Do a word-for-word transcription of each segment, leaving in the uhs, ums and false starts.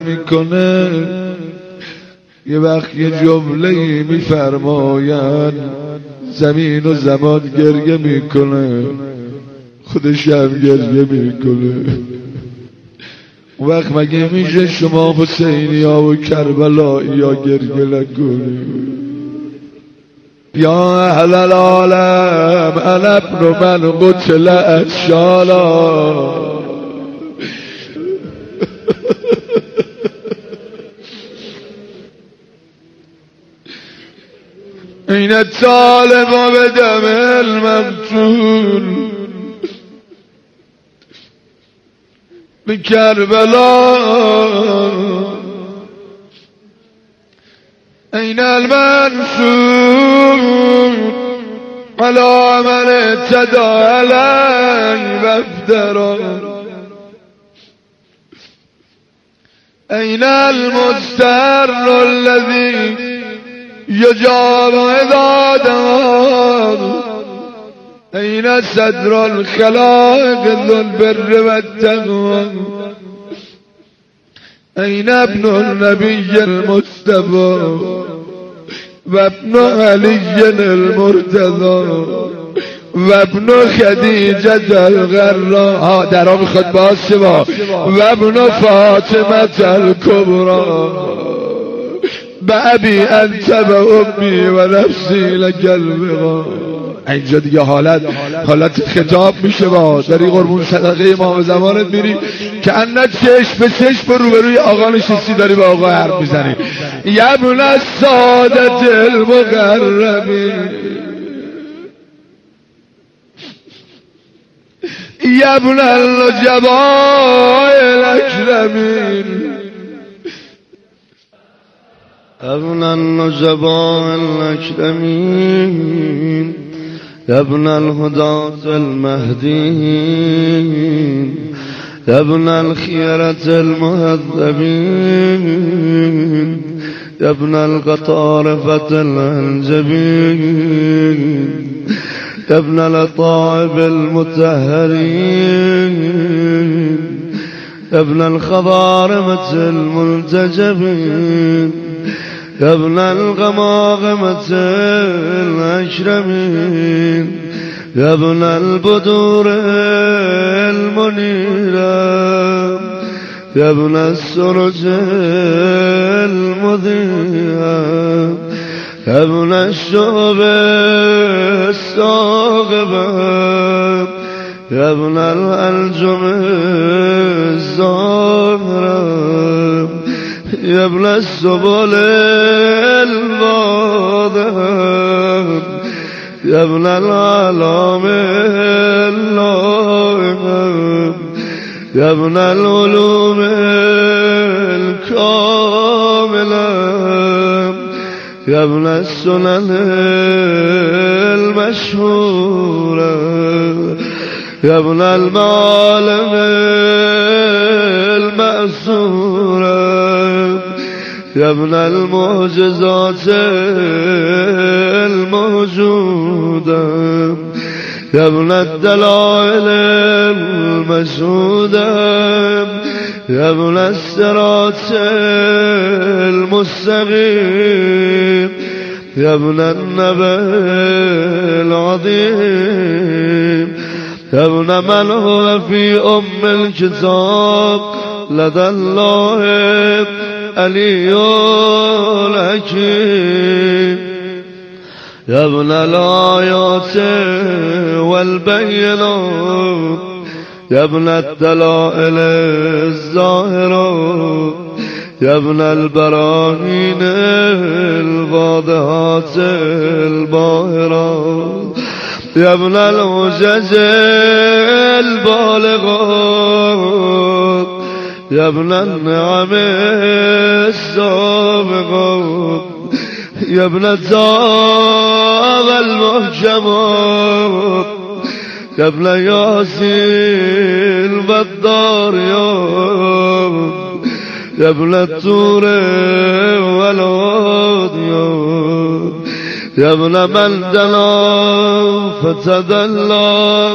میکنه یه وقت یه جمله میفرماین زمین و زمان گریه میکنه خودش هم گریه میکنه. اون وقت مگه میشه شما حسینی ها و کربلایی ها گریه نکنی؟ یا اهل العالم انا ابن من قتل اشالا. این الطالب بدم المقتول بكربلاء أين المنصور على من اعتدى علي وافترى أين المستر الذي يجاب عباده أين صدر الخلائق ذو البر والتقوى أين ابن النبي المصطفى وابن علي المرتضى وابن خديجة الغراء ها درا میخواد باز شما وابن فاطمة الكبرى بأبي أنت وأمي ونفسي لك البغى. اینجا دیگه حالت حالت خطاب میشه با داری قربون صدقه امام زمانت میری که انت چشم به چشم روبروی آقا نشستی داری با آقا حرف میزنی. یبن السادة المقربین یبن النجباء الاکرمین ابن النجباء الاکرمین يا ابن الهداة المهديين يا ابن الخيرة المهذبين يا ابن القطارفة الأنجبين يا ابن الأطائب المطهرين يا ابن الخضارمة الملتجبين يا ابن الغماغمة الأشرمين يا ابن البدور المنيرة يا ابن السرج المضيئة يا ابن الشعب الصاغبة يا ابن الأنجم الزهرة يا ابن السبل الواضحة يا ابن العلام اللائمة يا ابن العلوم الكاملة يا ابن السنن المشهورة يا ابن المعالم المأسورة يا ابن المعجزات الموجودة يا ابن الدلائل المشهودة يا ابن الصراط المستقيم يا ابن النبأ العظيم يا ابن من هو في أم الكتاب لدى الله علي الحكيم يا ابن الآيات والبينات يا ابن الدلائل الظاهرات يا ابن البراهين الواضحات الباهرات يا ابن العجز البالغات يا ابن النعم السابقات يا ابن الدار المحكمات يا ابن ياسين والضاريات يا ابن الطور والعاديات يا ابن من دنا فتدلى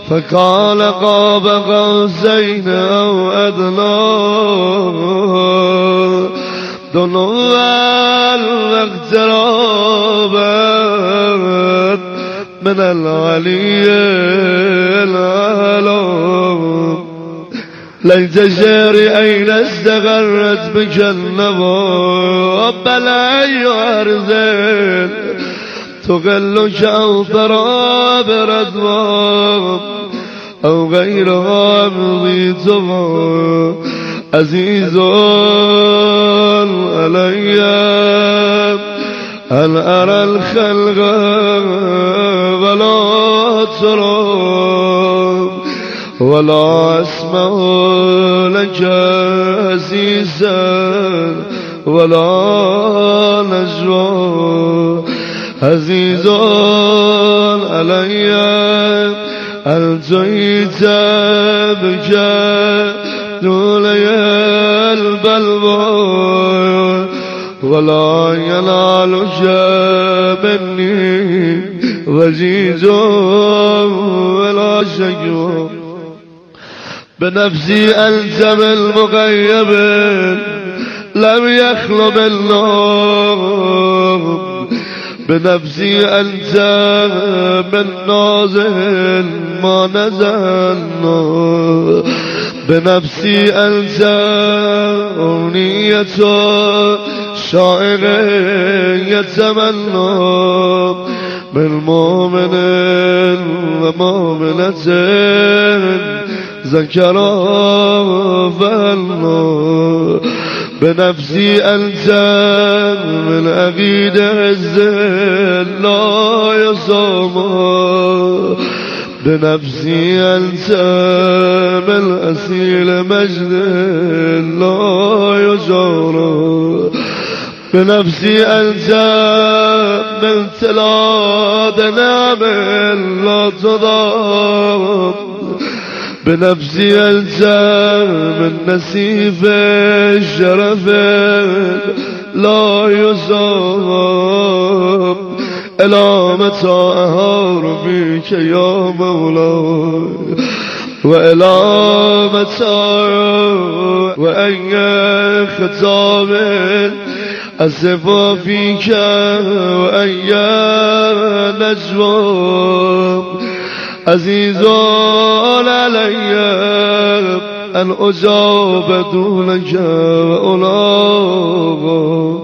فقال قاب قوسين أو أدنى دنوا اقترابت من العلي الأعلى ليت شعري أين استقرت بك النوى بل أي أرض تغلك أو ترى بردوى أو غيرها مضيتها عزيز علي أن أرى الخلق ولا ترى ولا أسمع لك عزيزا ولا نجوى عزيز علي أن جئت بك دولي البلوى ولا ينالك مني وجيز ولا شجوى بنفسي ألزم المغيب لم يخلو بالنوم بنفسي أنت من نازل ما نزل بنفسي أنت أمنية شاعر يتمنى من مؤمن ومؤمنة ذكرا فالله بنفسي أنت من أغيد عز لا يصوم بنفسي أنت من أسيل مجد لا يجار بنفسي أنت من تلاد نعم لا تضام بنفسي أنت من نسيف الشرف لا يصاب إلى متى أهار بك يا مولاي وإلى متى وأي خطاب أسف فيك وأي نجوى عزيز علي أن أجاب دونك وأولاغ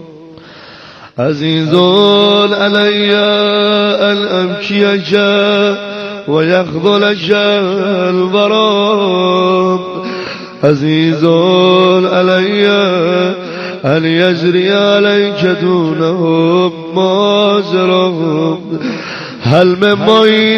عزيز علي أن أبكيك ويخذلك البرام عزيز علي أن يجري عليك دونهم ماجرهم هل من معين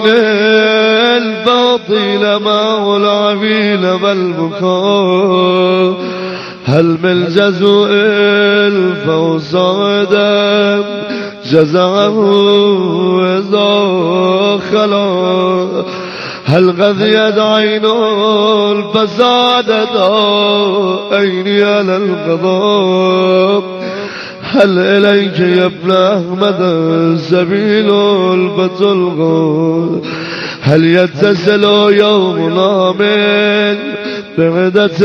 الباطل معه العبيل والبكاء هل من جزء الفوصاد جزعه إذا خلا هل غذيت عين الفساد عيني على القضاء هل إليك يا ابن أحمد سبيل البطل هل يتصل يومنا من بغدة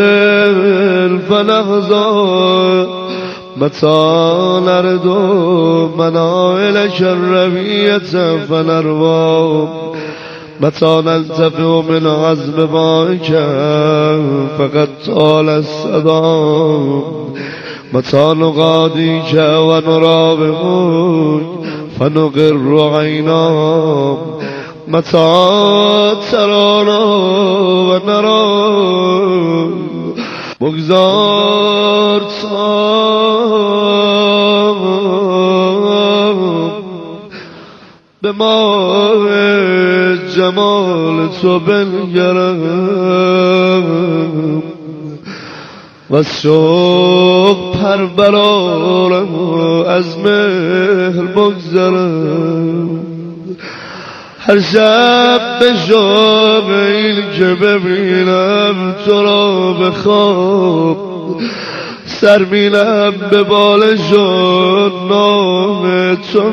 فنغزى متى نرد منائلك الربية فنروى متى نلتفع من عزم معك فقد طال الصدام متى نغاديك ونرابطك فنقر عينا متى ترانا ونرى بگذار به ما جمال تو بنگرم و شوق پر برارم از مهر بگذرم هر شب به شوق این که ببینم تو را به خواب سر میلم به بالشون نام تو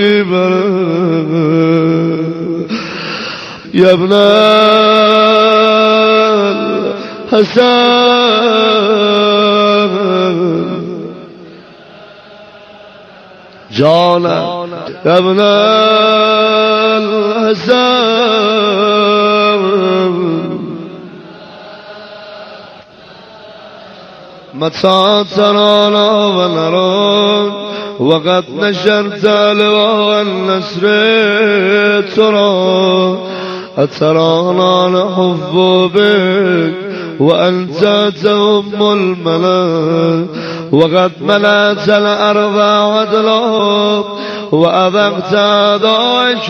میبرم یا ابن الحسن جانا ابن الحسن متى ترانا ونراك وقد نشرت لواء النصر ترى أترانا نحب بك وأنت تؤم الملك وقد ملأت الأرض عدلا وأذقت ذاك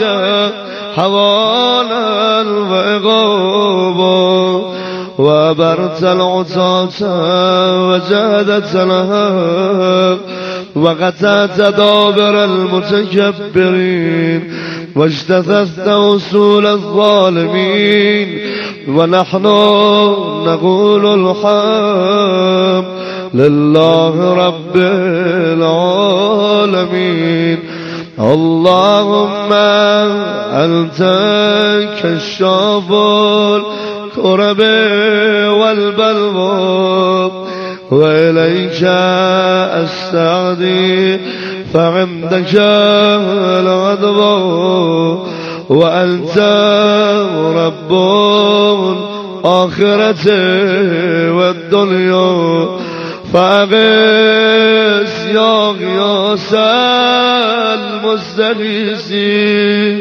حوالا وعقابا وأبرت العصاة وزادت الهاب وقطعت دابر المتكبرين واجتثثت وصول الظالمين ونحن نقول الحمد لله رب العالمين. اللهم أنت كشاف الكرب والبلوى وإليك أستعدي فعندك الغضب وأنت رب الآخرة والدنيا فأغث يا غياث المستغيثين.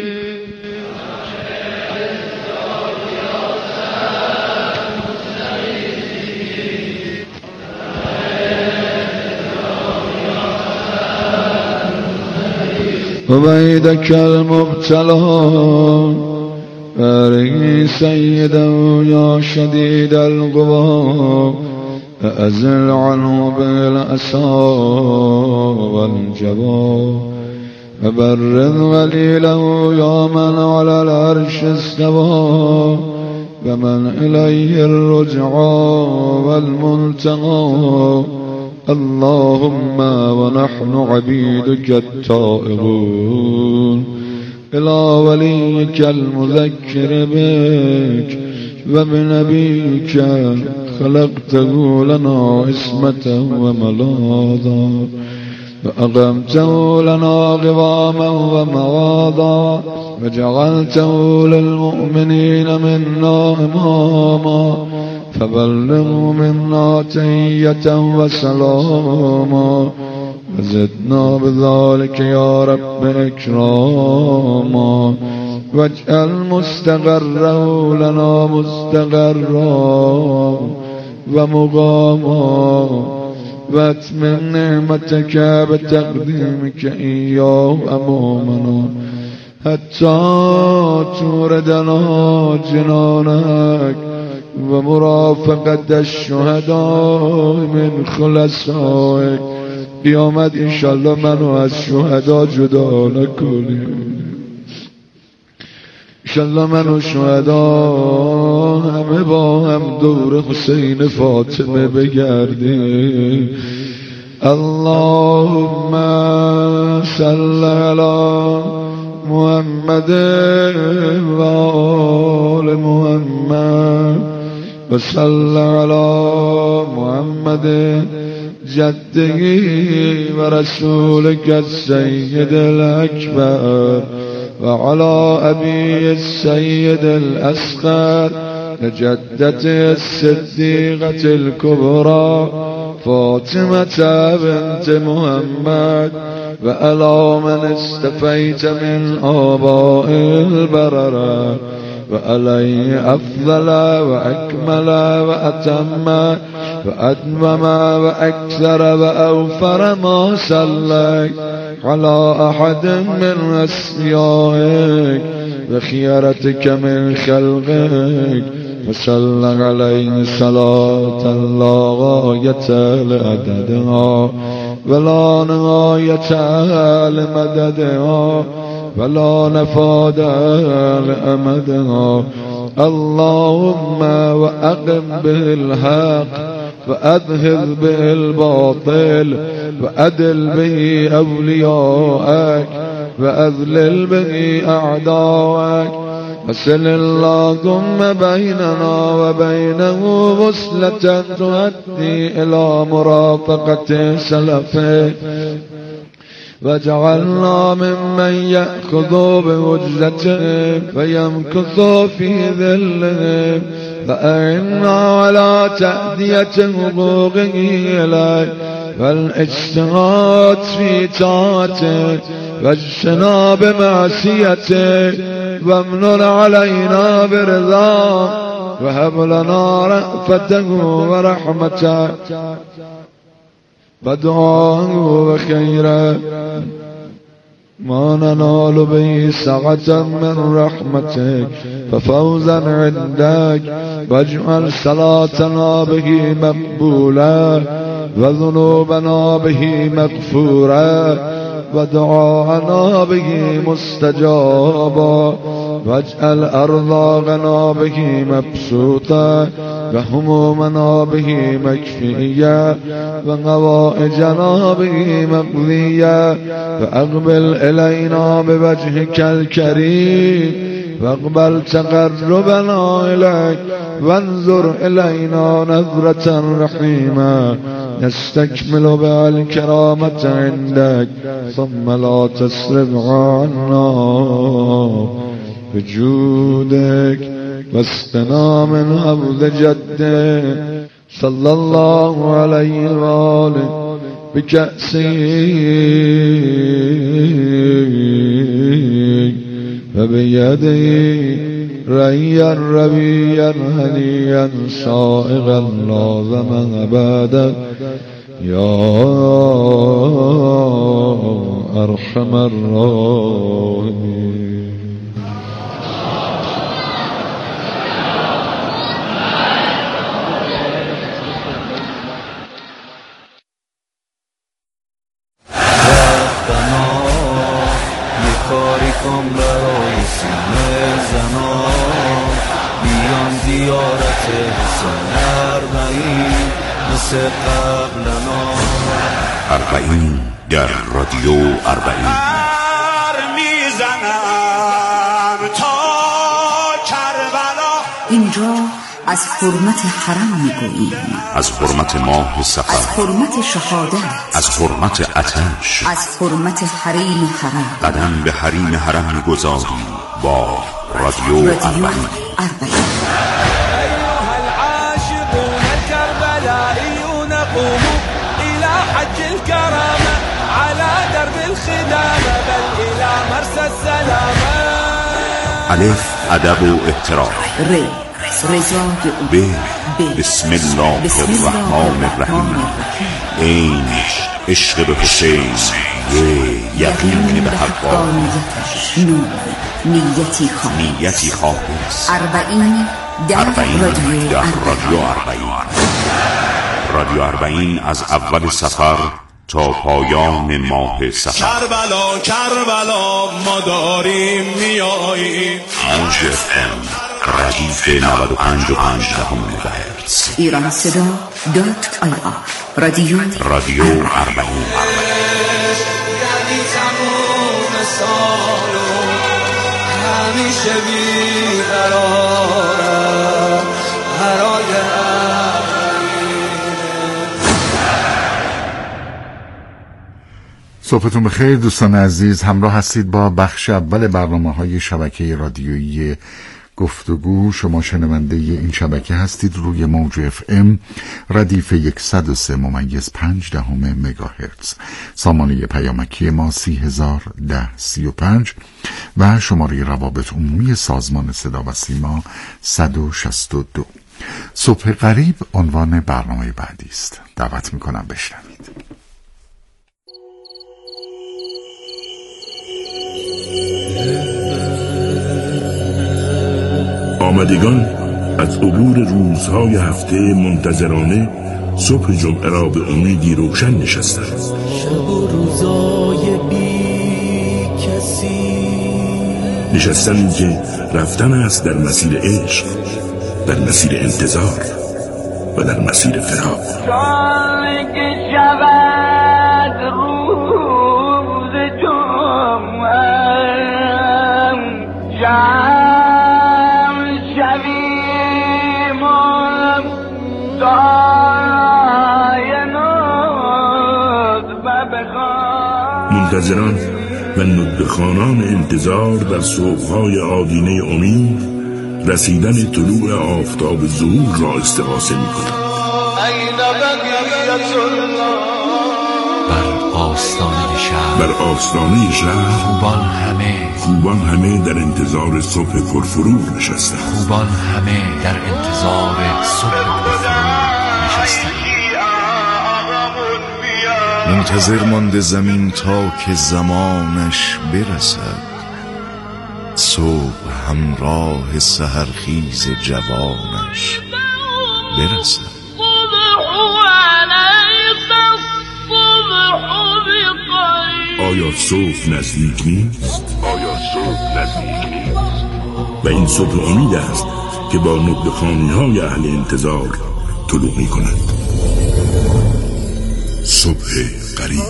وبيدك المبتلى أرني سيدا يا شديد القوى أزل عنه بالأسى والجبى فبرد وليله يا من على العرش استوى فمن إليه الرجعى والمنتهى. اللهم ونحن عبيدك التائبون إلى وليك المذكر بك وبنبيك خلقته لنا اسمة وملاذا وأقمته لنا قواما ومواضا وجعلته للمؤمنين منا إماما فبلغوا منا تحية وسلاما وزدنا بذلك يا رب إكراما واجعل مستقره لنا مستقرا ومقاما واتمم نعمتك بتقديمك إياه أمامنا حتى توردنا جنانك ومرافقة الشهداء من خلصائك. قیامت انشالله منو از شهدا جدا نکنیم، انشالله منو شهدا همه با هم دور حسین فاطمه بگردیم. اللهم صل علی محمد و آل محمد و صل علی محمد جده و رسولك السيد الأكبر وعلى أبي السيد الأصغر لجدته الصديقة الكبرى فاطمة بنت محمد وعلى من استفيت من آباء البررة وعليه أفضل وأكمل وأتم وأتمم وأكثر وأوفر ما صليت على أحد من أصفيائك وخيرتك من خلقك وصلى عليه صلاة لا غاية لعددها ولا نهاية لمددها ولا نفاد لأمدها. اللهم وأقم به الحق وأذهب به الباطل وأدل به أولياءك وأذلل به أعداءك وصل اللهم بيننا وبينه وصلة تؤدي إلى مرافقة سلفه وجعلنا ممن يأخذ بوجزته ويمكث في ذله فأعنا على تأدية حقوقه إليه والإجتهاد في طاعته واجتناب معصيته وامنن علينا برضاه وهب لنا رأفته ورحمته ودعاه وخيرا ما ننال به سعة من رحمتك ففوزا عندك واجعل صلاتنا به مقبولا وذنوبنا به مغفورا ودعاءنا به مستجابا واجعل أرزاقنا به مبسوطا وهمومنا به مكفيا وغوائجنا به مقضيا فأقبل إلينا بوجهك الكريم واقبل تقربنا إليك وانظر إلينا نظرة رحيمة نستكمل بها الكرامة عندك ثم لا تصرف عنا بجودك واسقنا من حوض جدك صلى الله عليه وآله بكأسه وبيده ريا ربيا هنيا سائغا لازما أبدا يا أرحم الراحمين. اربعین در رادیو اربعین میزنم تا کربلا. اینجا از حرمت حرم میگوییم، از حرمت ماه صفر، از حرمت شهادت، از حرمت آتش، از حرمت حریم حرم. قدم به حریم حرم میگذاریم با رادیو اربعین. أيها العاشقون الكربلائيون قوموا إلى حج الكرامة على درب الخدامة بل إلى مرسى السلامة. الف ادب و احترام. ر رضای او. ب بسم الله الرحمن الرحیم. این عشق به حسین، یقین به حقانیتش، نور نیتی خالص، نیتی خالص. اربعین در رادیو اربعین. رادیو اربعین از اول سفر تا پایان ماه سفر. کربلا کربلا ما داریم میاییم. موج اف ام ردیف نود و پنج و پنج دهم مگاهرتز. ایران صدا دات آی آر. رادیو رادیو اربعین. یعنی تموم سالو همیشه بیقرارم برای صبحتون بخیر دوستان عزیز، همراه هستید با بخش اول برنامه‌های شبکه رادیویی گفتگو. شما شنونده این شبکه هستید روی موج اف ام ردیف صد و سه ممیز پنج دهم مگاهرتز. سامانه پیامکی ما سی هزار ده سی و پنج و شماره روابط عمومی سازمان صدا و سیما صد و شصت و دو. صبح قریب عنوان برنامه بعدی است. دعوت میکنم بشنوید. آمدگان از عبور روزهای هفته منتظرانه صبح جمعه را به امیدی روشن نشستند. شب و روزای بی کسی نشستن که رفتن است در مسیر عشق، در مسیر انتظار و در مسیر فراق. چون که شود روز جمعه جمع شویم و دعای نطبه بخوان. منتظران و ندبخانان انتظار در صبح‌های آدینه امید رسیدن طلوع آفتاب ظهور را استغاثه می‌کنند. بر آستانه شهر بر آستانه شهر خوبان همه خوبان همه در انتظار صبح پرفروغ نشستند. خوبان همه در انتظار صبح پرفروغ نشستند. منتظر مانده زمین تا که زمانش برسد، صبح همراه سحرخیز جوانش برسد. آیا صبح نزدیک نیست؟ آیا صبح نزدیک نیست؟ و این صبح امید است که با ندبخانی‌های اهل انتظار طلوع می‌کند. صبح قریب.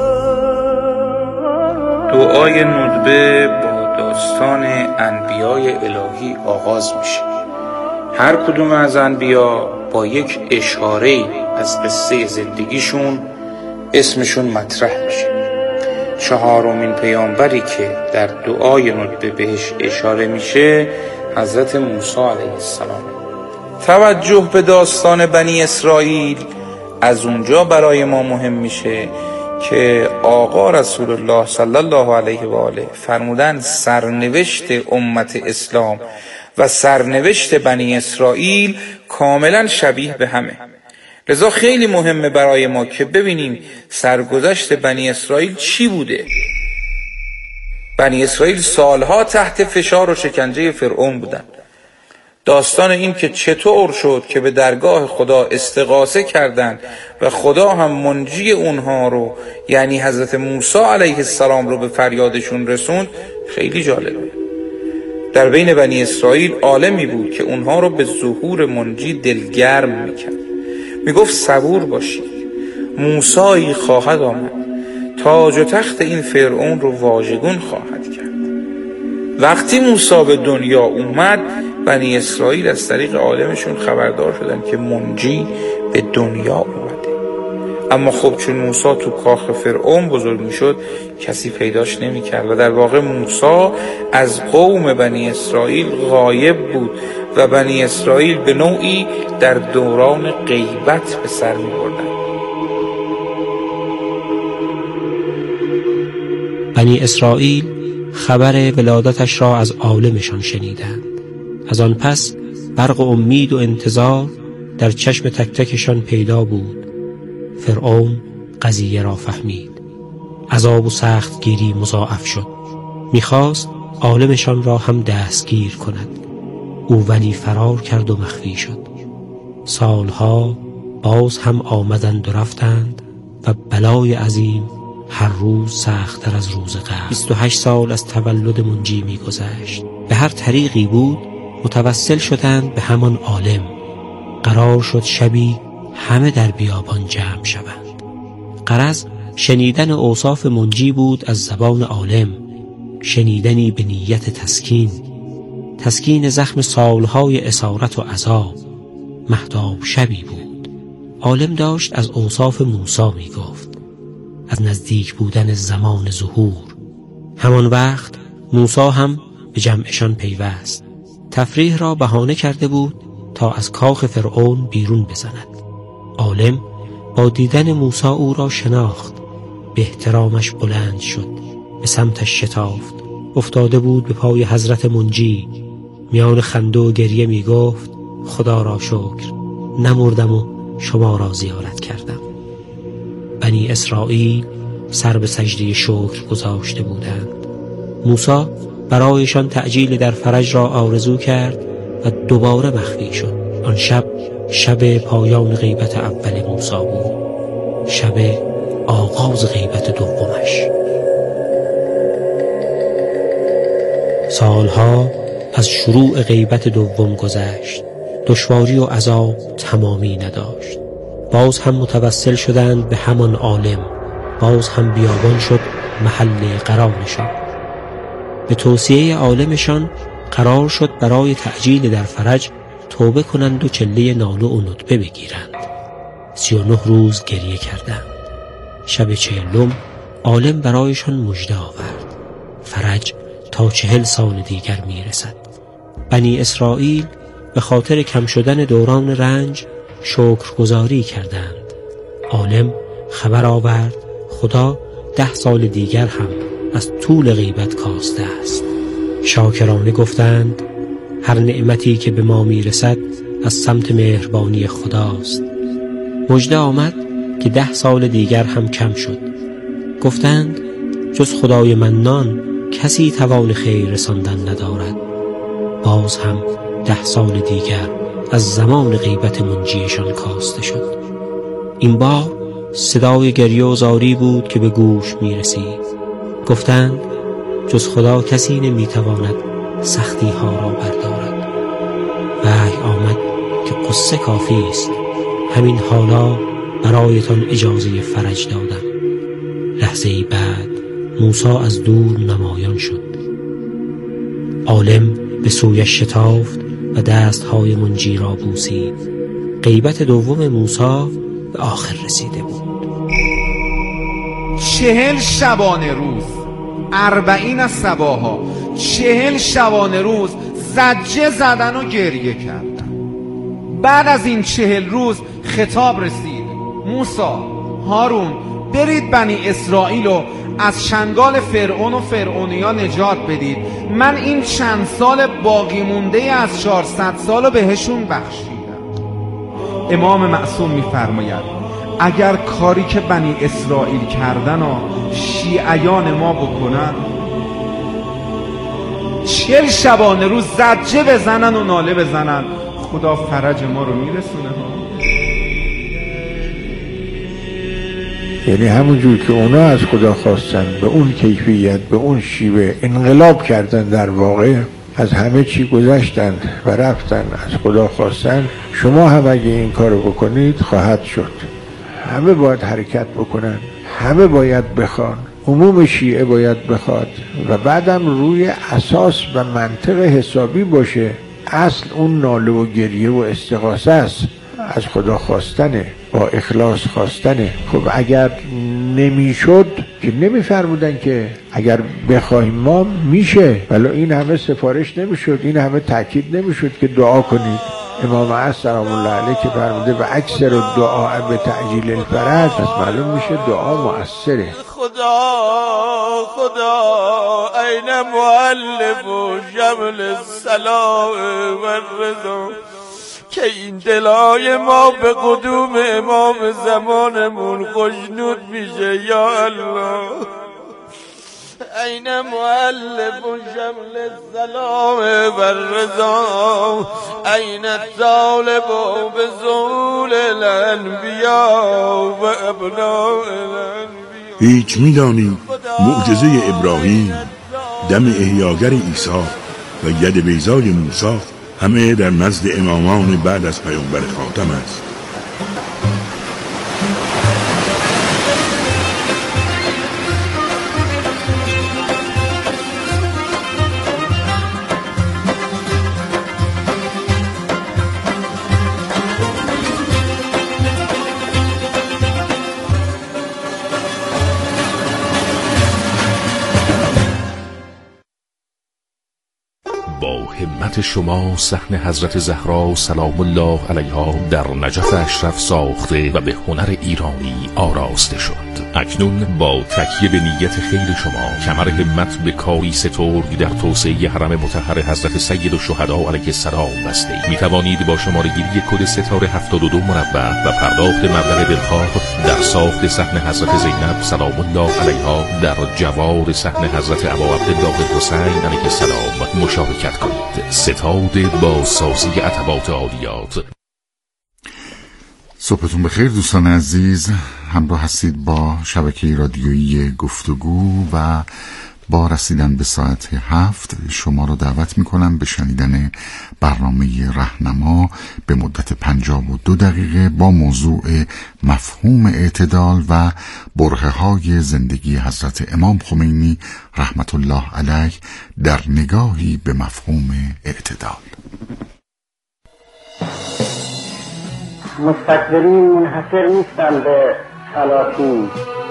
دعای ندبه با داستان انبیای الهی آغاز میشه. هر کدوم از انبیا با یک اشاره از قصه زندگیشون اسمشون مطرح میشه. چهارمین پیامبری که در دعای ندبه بهش اشاره میشه حضرت موسی علیه السلام. توجه به داستان بنی اسرائیل از اونجا برای ما مهم میشه که آقا رسول الله صلی الله علیه و آله فرمودن سرنوشت امت اسلام و سرنوشت بنی اسرائیل کاملا شبیه به همه. لذا خیلی مهمه برای ما که ببینیم سرگذشت بنی اسرائیل چی بوده. بنی اسرائیل سالها تحت فشار و شکنجه فرعون بودن. داستان این که چطور شد که به درگاه خدا استغاثه کردند و خدا هم منجی اونها رو یعنی حضرت موسی علیه السلام رو به فریادشون رسوند خیلی جالبه. در بین بنی اسرائیل عالمی بود که اونها رو به ظهور منجی دلگرم میکرد. میگفت صبور باشید، موسی خواهد آمد، تاج و تخت این فرعون رو واژگون خواهد کرد. وقتی موسی به دنیا اومد بنی اسرائیل از طریق عالمشون خبردار شدن که منجی به دنیا اومده. اما خب چون موسی تو کاخ فرعون بزرگ میشد کسی پیداش نمیکرد و در واقع موسی از قوم بنی اسرائیل غایب بود و بنی اسرائیل به نوعی در دوران غیبت به سر میبردن. بنی اسرائیل خبر ولادتش را از عالمشان شنیدند. از آن پس برق امید و انتظار در چشم تک تکشان پیدا بود. فرعون قضیه را فهمید. عذاب و سخت گیری مضاعف شد. میخواست عالمشان را هم دستگیر کند. او ولی فرار کرد و مخفی شد. سالها باز هم آمدند و رفتند و بلای عظیم هر روز سخت‌تر از روز قبل. بیست و هشت سال از تولد منجی می‌گذشت. به هر طریقی بود متوسل شدند به همان عالم. قرار شد شبی همه در بیابان جمع شوند. غرض شنیدن اوصاف منجی بود از زبان عالم، شنیدنی به نیت تسکین، تسکین زخم سالهای اسارت و عذاب. مهتاب شبی بود. عالم داشت از اوصاف موسی می گفت، از نزدیک بودن زمان ظهور. همان وقت موسی هم به جمعشان پیوست. تفریح را بهانه کرده بود تا از کاخ فرعون بیرون بزند. عالم با دیدن موسی او را شناخت. به احترامش بلند شد، به سمتش شتافت. افتاده بود به پای حضرت منجی. میان خنده و گریه می گفت خدا را شکر، نمردم و شما را زیارت کردم. بنی اسرائیل سر به سجده شکر گذاشته بودند. موسی برایشان تعجیل در فرج را آرزو کرد و دوباره مخفی شد. آن شب شب پایان غیبت اول موسی بود، شب آغاز غیبت دومش. سالها از شروع غیبت دوم گذشت. دشواری و عذاب تمامی نداشت. باز هم متوسل شدند به همان عالم. باز هم بیابان شد محل قرارشان. به توصیه عالمشان قرار شد برای تعجیل در فرج توبه کنند و چله ناله و ندبه بگیرند. سی و نه روز گریه کردند. شب چهلم عالم برایشان مژده آورد: فرج تا چهل سال دیگر میرسد. بنی اسرائیل به خاطر کم شدن دوران رنج شکرگزاری کردند. عالم خبر آورد خدا ده سال دیگر هم از طول غیبت کاسته است. شاکرانه گفتند هر نعمتی که به ما میرسد از سمت مهربانی خداست. مژده آمد که ده سال دیگر هم کم شد. گفتند جز خدای منان کسی توان خیر رساندن ندارد. باز هم ده سال دیگر از زمان غیبت منجیشان کاسته شد. این بار صدای گریه و زاری بود که به گوش می رسید. گفتند جز خدا کسی نمی تواند سختی ها را بردارد. وحی آمد که قصه کافی است، همین حالا برایتان اجازه فرج دادم. لحظه بعد موسی از دور نمایان شد. عالم به سویش شتافت و دستهای منجی را بوسید. غیبت دوم موسی به آخر رسیده بود. چهل شبانه روز، اربعین از صباها، چهل شبانه روز زجه زدن و گریه کردن. بعد از این چهل روز خطاب رسید: موسی، هارون، برید بنی اسرائیل و از چنگال فرعون و فرعونیا نجات بدید. من این چند سال باقی مونده از چهارصد سال رو بهشون بخشیدم. امام معصوم میفرماید اگر کاری که بنی اسرائیل کردن و شیعیان ما بکنن، چهل شبانه روز زجه بزنن و ناله بزنن، خدا فرج ما رو میرسونه. یعنی همونجور که اونا از خدا خواستن به اون کیفیت، به اون شیوه انقلاب کردن، در واقع از همه چی گذشتن و رفتن، از خدا خواستن، شما هم اگه این کارو بکنید خواهد شد. همه باید حرکت بکنن، همه باید بخوان، عموم شیعه باید بخواد و بعدم روی اساس و منطق حسابی باشه. اصل اون ناله و گریه و استغاثه است، از خدا خواستنه، با اخلاص خواستنه. خب اگر نمیشد که نمیفرمودن که اگر بخوایم ما میشه، ولی این همه سفارش نمیشد، این همه تاکید نمیشد که دعا کنید. امام عصر سلام الله علیه که فرموده و اکثر دعا به تعجیل الفرج، پس معلوم میشه دعا مؤثره. خدا خدا این مؤلف و جمل السلام و الرضا، که این دلای ما به قدوم امام زمانمون خوشنود میشه. یا الله این مؤلف جمل السلام و الرضا، این طالب به ظهور الانبیا و ابناء الانبیا. هیچ میدانی معجزه ابراهیم، دم احیاگر عیسی و ید بیضای موسی همه در نزد امامان بعد از پیامبر خاتم است. همت شما صحن حضرت زهرا سلام الله علیها در نجف اشرف ساخته و به هنر ایرانی آراسته شد. اکنون با تکیه به نیت خیر شما کمر همت به کاری سترگ در توسعه حرم مطهر حضرت سید الشهدا علیه السلام بسته می توانید با شماره‌گیری کد ستاره هفتاد و دو مربع و پرداخت مبلغ دلخواه در ساخت صحن حضرت زینب سلام الله علیها در جوار صحن حضرت ابا عبدالله حسین علیه السلام مشارکت کنید. ستاد با سازی عتبات عالیات. صبحتون بخیر دوستان عزیز، همراه هستید با شبکه رادیویی گفتگو و با رسیدن به ساعت هفت شما رو دعوت میکنم به شنیدن برنامه رهنما به مدت پنجاه و دو دقیقه با موضوع مفهوم اعتدال و برهه های زندگی حضرت امام خمینی رحمت الله علیه در نگاهی به مفهوم اعتدال. مستکبرین منحصر نیستن به سلاطین،